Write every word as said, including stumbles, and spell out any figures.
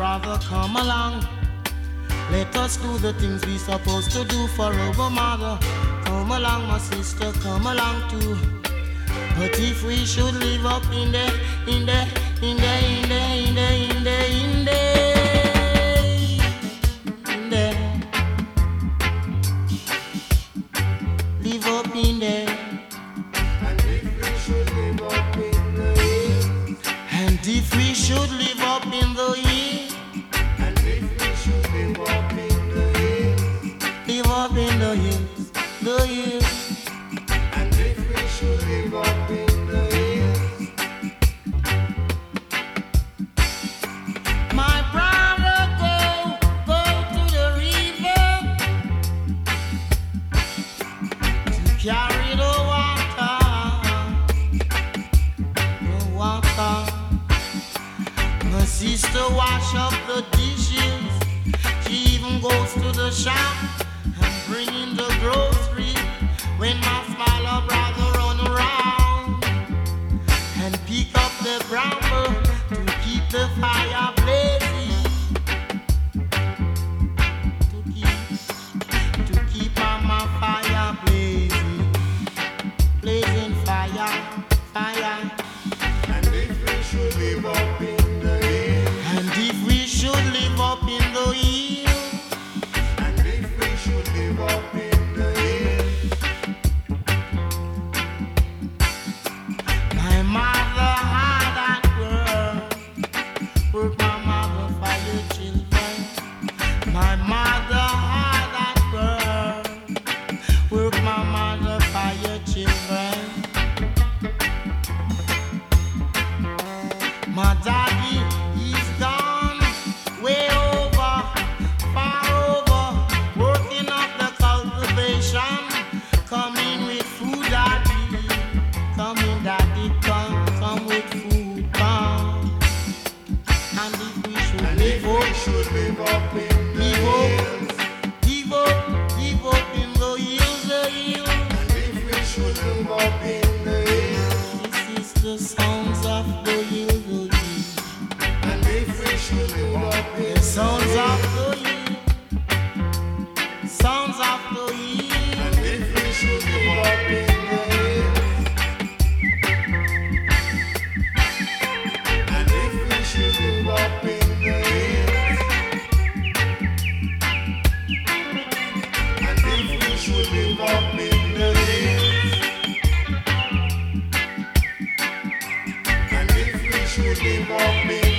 brother, come along. Let us do the things we supposed to do for our mother. Come along, my sister, come along too. But if we should live up in the, in the, in the, in the, in the, in the, in the, in the, live up in the, and if we should live up in the hills, and if we should live up in the hills, and if we should live up in the hills, live up in the hills, the hills. Live up in the hills. My brother, go, go to the river to carry the water, the water. My sister wash up the dishes. She even goes to the shop and bring in the grocery. When my smaller brother run around and pick up the bramble to keep the fire blazing, to keep, to keep mama fire blazing, blazing fire, fire. And if we should live up in the hill, and if we should live up in the hill, and if we should live up in the hill. My mother had that work, work my mother for your children. My mother had that work, work my mother for your children. My daddy, he's gone way over, far over, working up the cultivation, coming with food, daddy, coming daddy, come, come with food, come. And if we should and live up, we should live up in the hills, live up, live up in the hills, the hills. And if we should live up in the hills, this is the sounds of the hills, the hills. And if we should live up in the sounds of the hills, sounds of the hills. And if we should live up in the hills, and if we should live up in the hills, and if we should live up in the hills, and if we should live up in